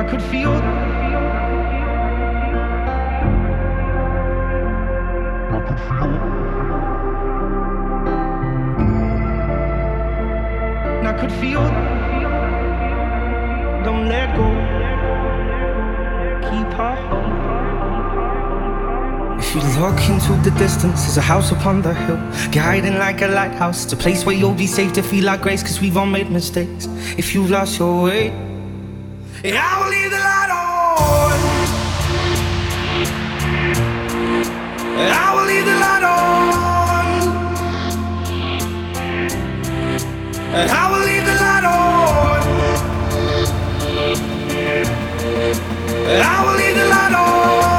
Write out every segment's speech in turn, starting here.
I could feel. I could feel. Don't let go. Keep our hope. If you look into the distance, there's a house upon the hill, guiding like a lighthouse. It's a place where you'll be safe to feel like grace, 'cause we've all made mistakes. If you've lost your way, yeah, I will leave the light on. I will leave the light on. I will leave the light on. I will leave the light on.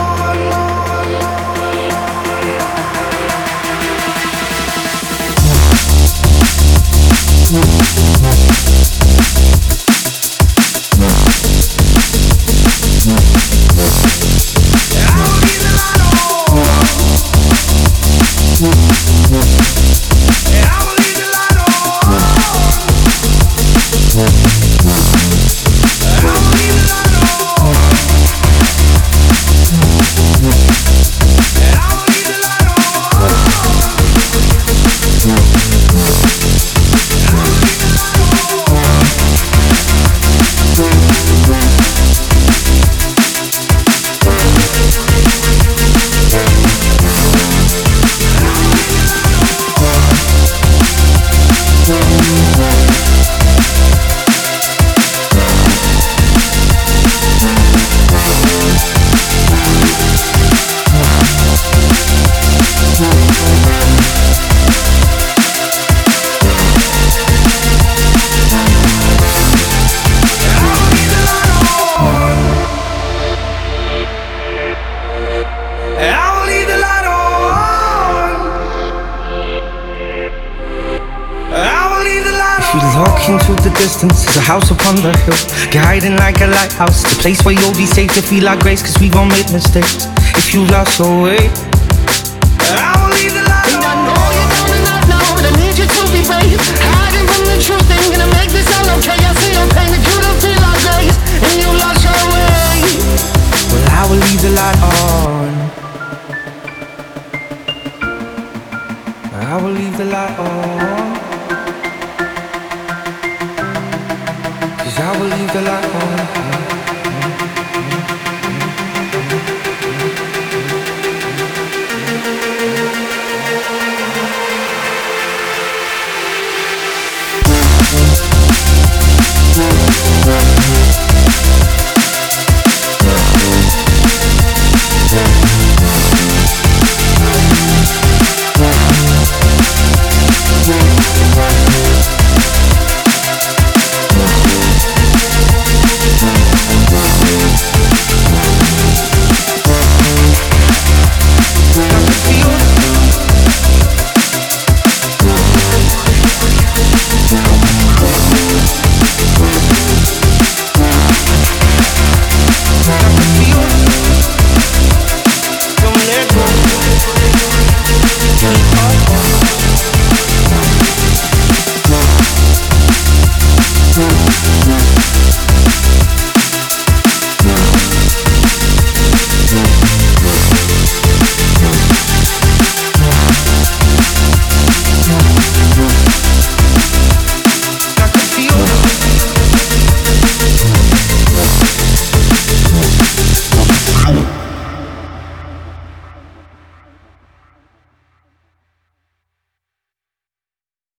Into the distance, there's a house upon the hill, guiding like a lighthouse. It's a place where you'll be safe to feel like grace, 'cause we've all made mistakes. If you lost your way, I will leave the light on. And I know you're down and out now, but I need you to be brave. Hiding from the truth, ain't gonna make this all okay. I see your pain, that you don't feel like grace, and you lost your way. Well, I will leave the light on. I will leave the light on. I will leave the light on.